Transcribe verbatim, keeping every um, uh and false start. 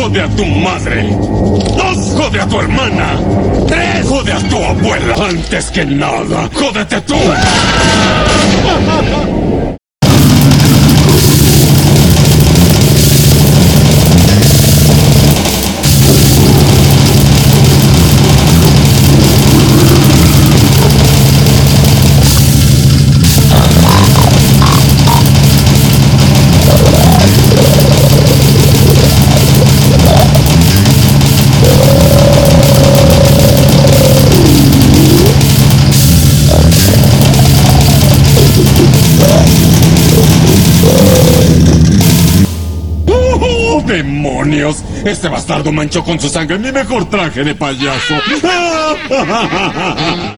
¡Jode a tu madre! ¡Dos! ¡Jode a tu hermana! ¡Tres! ¡Jode a tu abuela! Antes que nada, ¡jódete tú! ¡Demonios! Este bastardo manchó con su sangre mi mejor traje de payaso.